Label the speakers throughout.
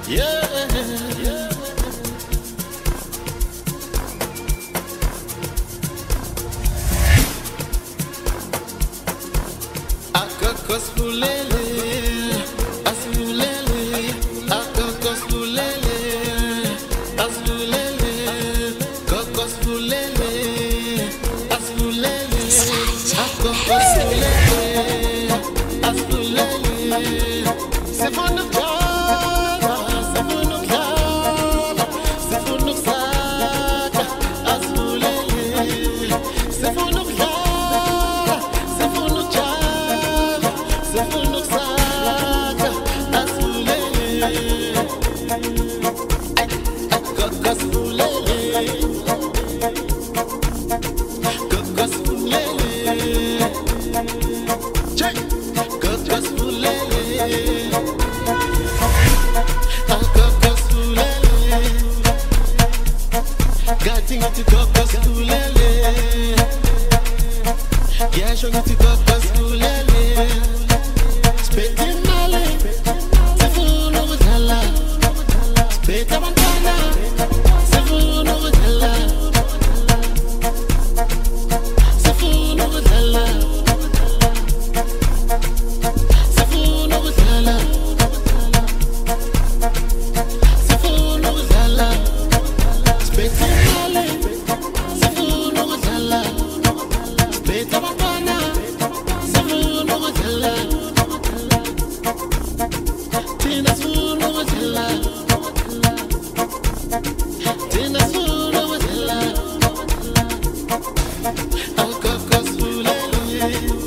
Speaker 1: Yeah. Akakosfulele, asfulele, akakosfulele, asfulele, kokosfulele, asfulele, akakosfulele, asfulele. Sifunuk jala, sifunuk jala, sifunuk saka, asfulele, sifunuk jala, sifunuk jala, sifunuk saka, asfulele, kokosfulele, kokosfulele, check, kokosfulele. Gatting to kokosfulele, yeah, show me to kokosfulele. Spitting male, sifunu uthala, spit abantwana, sifunu uthala, sifunu uthala, sifunu uthala, sifunu uthala. Spitting male, sifunu uthala, spit abantwana, sifunu uthala. Tina sifunu uthala, Tina sifunu uthala. Akakosfulele,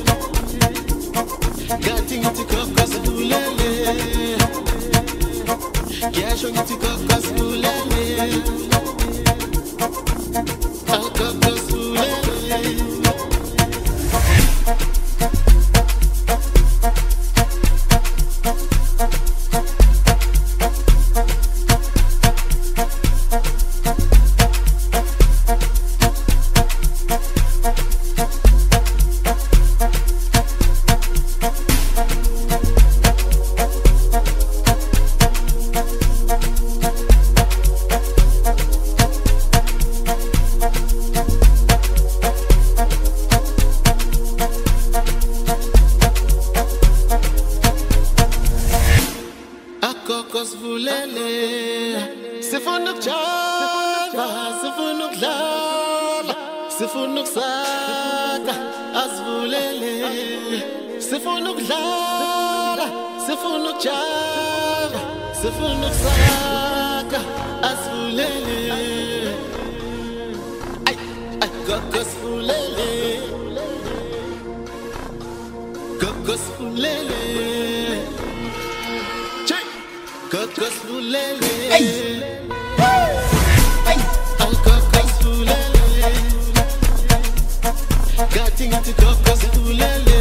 Speaker 1: gatting to kokosfulele, yeah, show me to kokosfulele. Akakosfulele. Akakosfulele, sifunuk jala, sifunuk jala, sifunuk saka, asfulele, sifunuk jala, sifunuk jala, sifunuk saka, asfulele. Ay, akakosfulele, kokosfulele. Kokosfulele, akakosfulele, gatting to kokosfulele,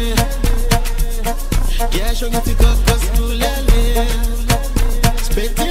Speaker 1: yeah, show me to kokosfulele, spitting.